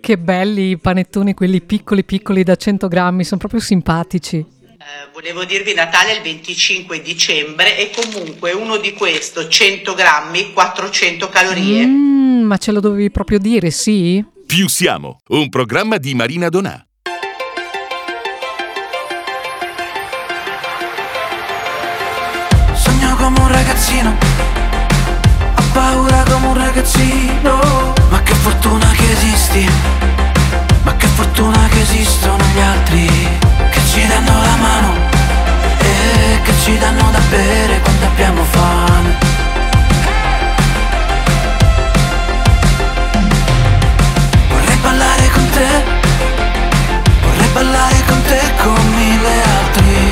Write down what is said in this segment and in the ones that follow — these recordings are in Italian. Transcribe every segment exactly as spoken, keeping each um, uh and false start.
che belli i panettoni, quelli piccoli piccoli da cento grammi, sono proprio simpatici. Eh, volevo dirvi Natale è il venticinque dicembre e comunque uno di questo cento grammi, quattrocento calorie. Mm, ma ce lo dovevi proprio dire, sì? Più siamo, un programma di Marina Donà. Sogno come un ragazzino, ho paura come un ragazzino. Ma che fortuna che esisti, ma che fortuna che esistono gli altri che ci danno la mano e che ci danno da bere quando abbiamo fame. Vorrei ballare con te, vorrei ballare con te con mille altri,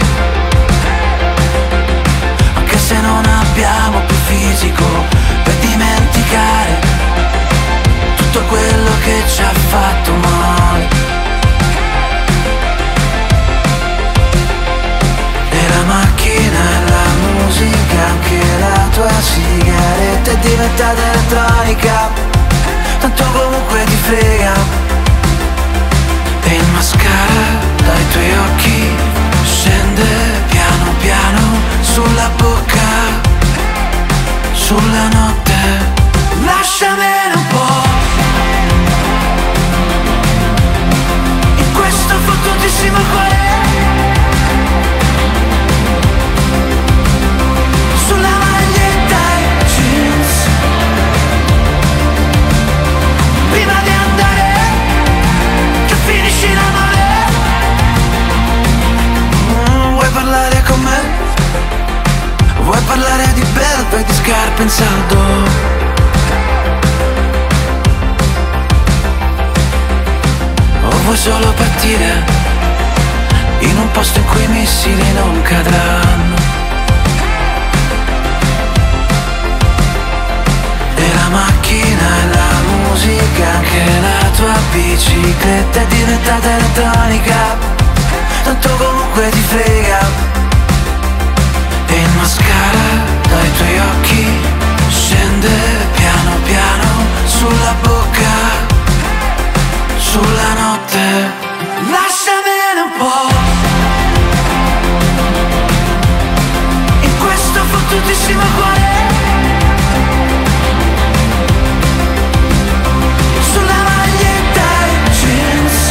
anche se non abbiamo più fisico per dimenticare tutto quello che ci ha fatto male. E la macchina e la musica, anche la tua sigaretta è diventata elettronica, tanto comunque ti frega. E il mascara dai tuoi occhi scende piano piano sulla bocca, sulla notte. Lasciamene un po' in questo fottutissimo cuore, sulla maglietta e jeans, prima di andare che finisci l'amore. Mm, vuoi parlare con me? Vuoi parlare di belve e di scarpe in saldo? O vuoi solo partire in un posto in cui i missili non cadranno? E la macchina e la musica, anche la tua bicicletta è diventata elettronica, tanto comunque ti frega. E il mascara dai tuoi occhi scende piano piano sulla bocca, sulla notte. Lasciamene un po' in questo fottutissimo cuore, sulla maglietta e jeans,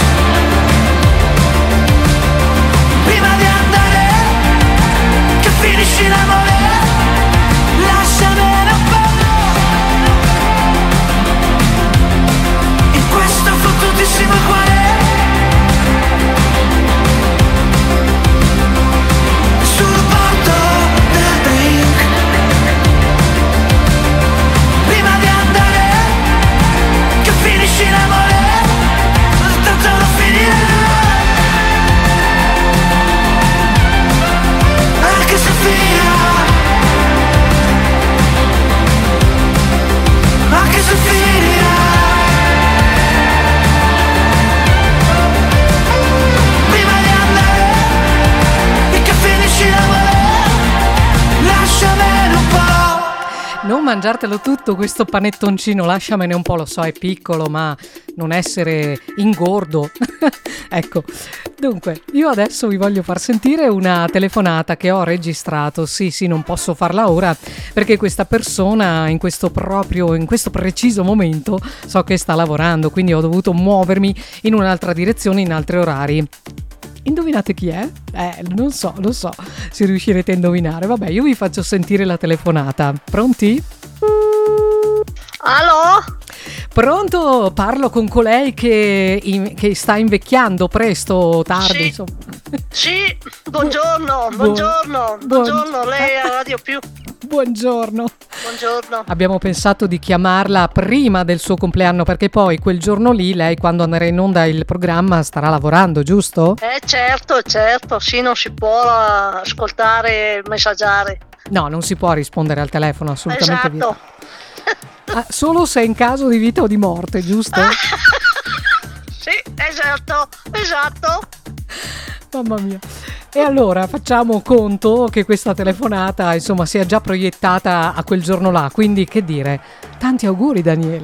prima di andare che finisci l'amore. Lasciamene un po' in questo fottutissimo cuore, sul bordo del drink, prima di andare che finisci l'amore, tanto non finirà, anche se finirà, anche se finirà, prima di andare e che finisci l'amore. Lasciamene un po'. Non mangiartelo tutto questo panettoncino, lasciamene un po', lo so è piccolo, ma non essere ingordo. Ecco, dunque io adesso vi voglio far sentire una telefonata che ho registrato. Sì sì, non posso farla ora perché questa persona in questo proprio, in questo preciso momento so che sta lavorando, quindi ho dovuto muovermi in un'altra direzione, in altri orari. Indovinate chi è? Eh, non so, lo so se riuscirete a indovinare. Vabbè, io vi faccio sentire la telefonata. Pronti? Allo? Pronto? Parlo con colei che, in, che sta invecchiando presto, tardi, Sì. insomma. Sì, buongiorno, buongiorno, buongiorno, lei è a Radio Più. Buongiorno. Buongiorno. Abbiamo pensato di chiamarla prima del suo compleanno perché poi quel giorno lì lei, quando andrà in onda il programma, starà lavorando, giusto? Eh certo, certo, sì, non si può ascoltare, messaggiare. No, non si può rispondere al telefono, assolutamente. Esatto. Ah, solo se è in caso di vita o di morte, giusto? Sì, esatto, esatto. Mamma mia. E allora facciamo conto che questa telefonata insomma sia già proiettata a quel giorno là, quindi che dire, tanti auguri Daniela.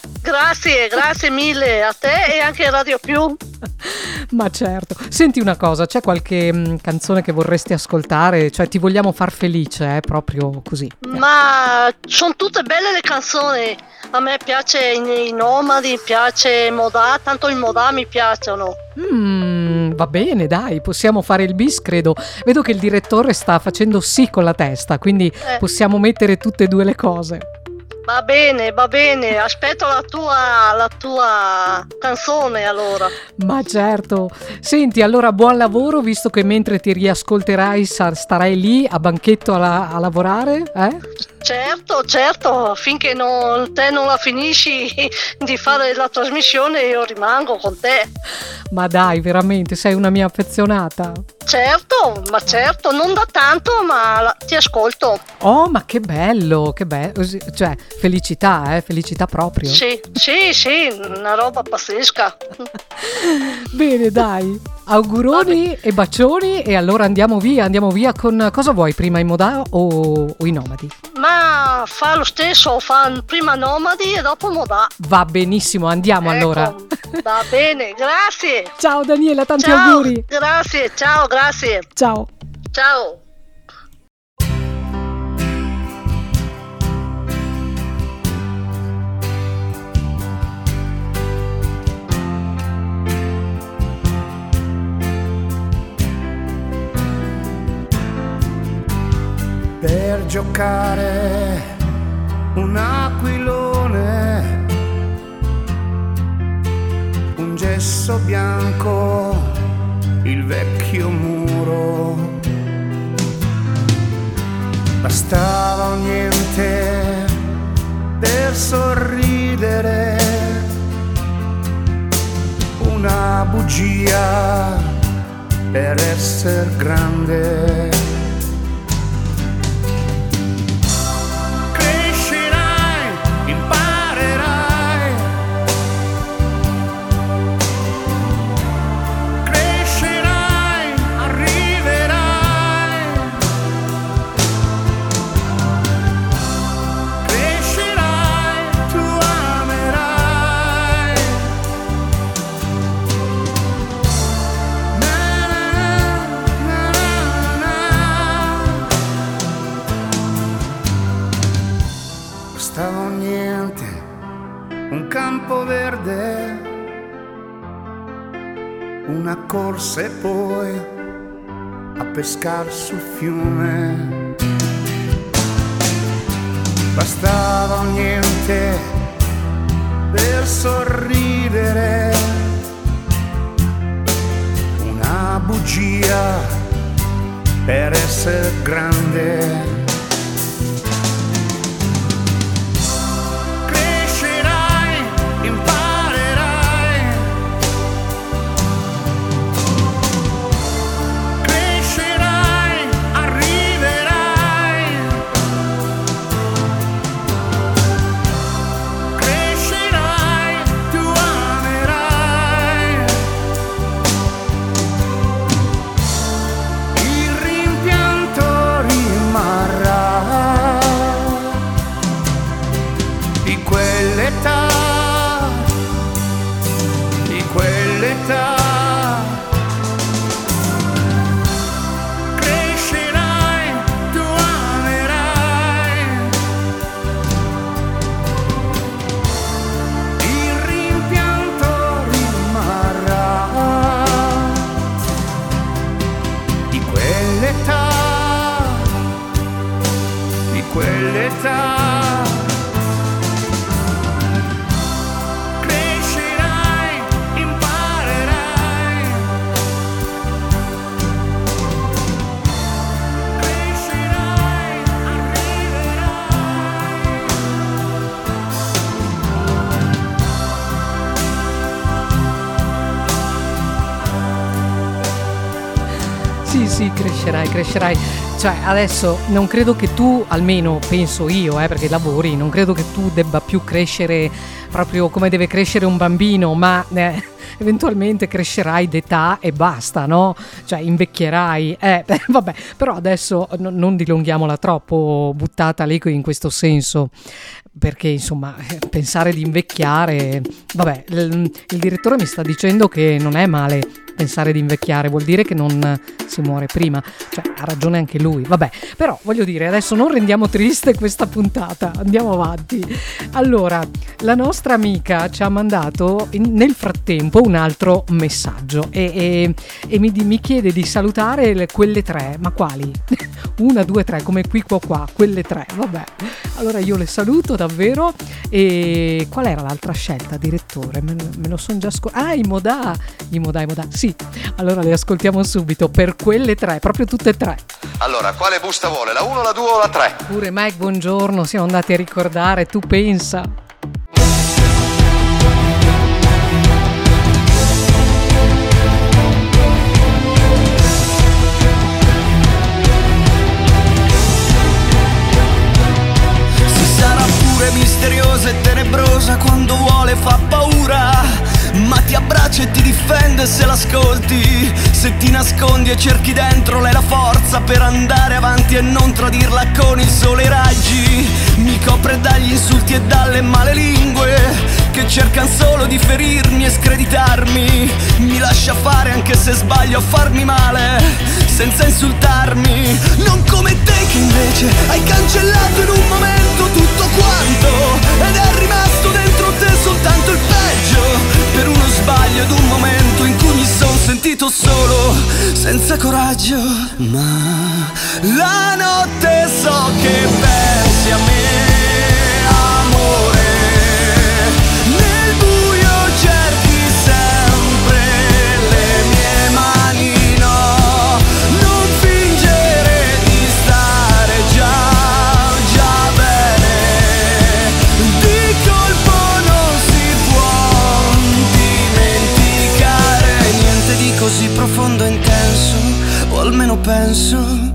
Grazie, grazie mille a te e anche a Radio Più. Ma certo. Senti una cosa, c'è qualche mh, canzone che vorresti ascoltare? Cioè ti vogliamo far felice, eh? Proprio così. Ma sono tutte belle le canzoni. A me piace i, i Nomadi, piace Modà, tanto i Modà mi piacciono. Mm, va bene, dai, possiamo fare il bis, credo. Vedo che il direttore sta facendo sì con la testa, quindi Eh. possiamo mettere tutte e due le cose. Va bene, va bene, aspetto la tua, la tua canzone allora. Ma certo. Senti, allora buon lavoro, visto che mentre ti riascolterai sa- starai lì a banchetto a, la- a lavorare, eh? Certo, certo, finché non, te non la finisci di fare la trasmissione io rimango con te. Ma dai, veramente, sei una mia affezionata. Certo, ma certo, non da tanto, ma la- ti ascolto. Oh, ma che bello, che bello. Cioè, felicità, eh, felicità proprio. Sì, sì, sì, una roba pazzesca. Bene, dai. Auguroni e bacioni e allora andiamo via, andiamo via con cosa vuoi prima, i Modà o, o i Nomadi? Ma fa lo stesso, fa prima Nomadi e dopo Modà. Va benissimo, andiamo Ecco, allora. va bene, grazie. Ciao Daniela, tanti Ciao, auguri. grazie, ciao, grazie. Ciao. Ciao. Per giocare un aquilone, un gesso bianco, il vecchio muro. Bastava un niente per sorridere, una bugia per essere grande. Stava un niente, un campo verde, una corsa e poi a pescar sul fiume. Bastava un niente per sorridere, una bugia per essere grande. Sì, sì, crescerai, crescerai. cioè adesso non credo che tu, almeno penso io, eh, perché lavori, non credo che tu debba più crescere proprio come deve crescere un bambino, ma eh, eventualmente crescerai d'età e basta, no? Cioè invecchierai, eh, vabbè, però adesso no, non dilunghiamola troppo, buttata lì in questo senso, perché insomma pensare di invecchiare, vabbè, il, il direttore mi sta dicendo che non è male pensare di invecchiare, vuol dire che non si muore prima, cioè ha ragione anche lui, vabbè, però voglio dire, adesso non rendiamo triste questa puntata, andiamo avanti. Allora, la nostra amica ci ha mandato in, nel frattempo un altro messaggio e, e, e mi, mi chiede di salutare le, quelle tre, ma quali? Una, due, tre, come qui qua qua, quelle tre, vabbè, allora io le saluto davvero. E qual era l'altra scelta, direttore? Me, me lo sono già scordato. Ah, i Modà, i Modà, i Modà, sì, allora le ascoltiamo subito per quelle tre, proprio tutte e tre. Allora, quale busta vuole? La uno, la due o la tre? Pure Mike, buongiorno, siamo andati a ricordare, tu pensa. Misteriosa e tenebrosa, quando vuole fa paura, ma ti abbraccia e ti difende se l'ascolti. Se ti nascondi e cerchi dentro lei la forza per andare avanti e non tradirla con il sole e i raggi. Mi copre dagli insulti e dalle male lingue che cercan solo di ferirmi e screditarmi. Mi lascia fare anche se sbaglio a farmi male senza insultarmi. Non come te che invece hai cancellato in un momento tutto quanto ed è rimasto dentro te soltanto il peggio per uno sbaglio ed un momento in cui mi son sentito solo, senza coraggio. Ma la notte so che pensi a me, amore. Nel buio cerchi sempre le mie mani, no, non fingere di stare già, già bene. Di colpo non si può dimenticare niente di così profondo e intenso, o almeno penso.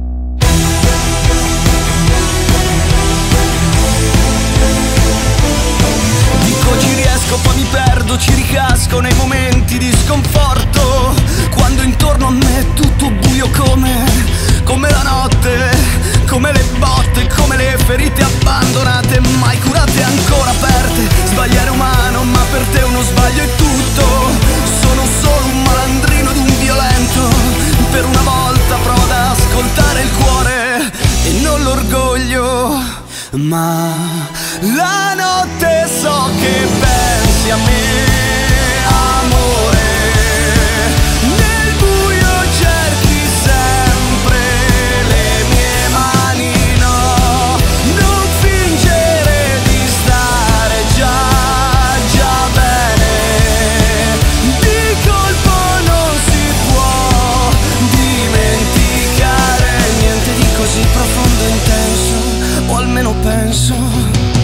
Ci riesco, poi mi perdo, ci ricasco nei momenti di sconforto, quando intorno a me è tutto buio come, come la notte, come le botte, come le ferite abbandonate, mai curate, ancora aperte. Sbagliare è umano, ma per te uno sbaglio è tutto. Sono solo un malandrino ed un violento. Per una volta provo ad ascoltare il cuore e non l'orgoglio. Ma la notte so che pensi a me, amore. Nel buio cerchi sempre le mie mani, no, non fingere di stare già, già bene. Di colpo non si può dimenticare niente di così profondo e intenso, o almeno penso.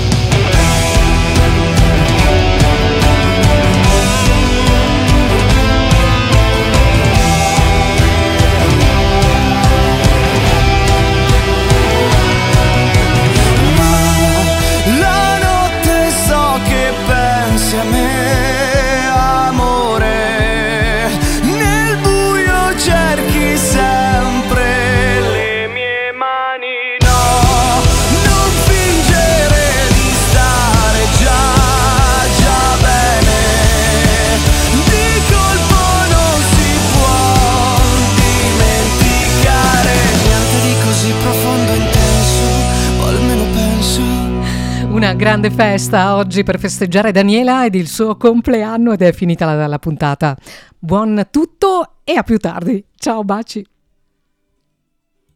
A me, amore, nel buio cerchi sempre le mie mani, no, non fingere di stare già, già bene. Di colpo non si può dimenticare niente di così profondo e intenso, o almeno penso. Una grande festa oggi per festeggiare Daniela ed il suo compleanno, ed è finita la, la puntata. Buon tutto e a più tardi. Ciao, baci.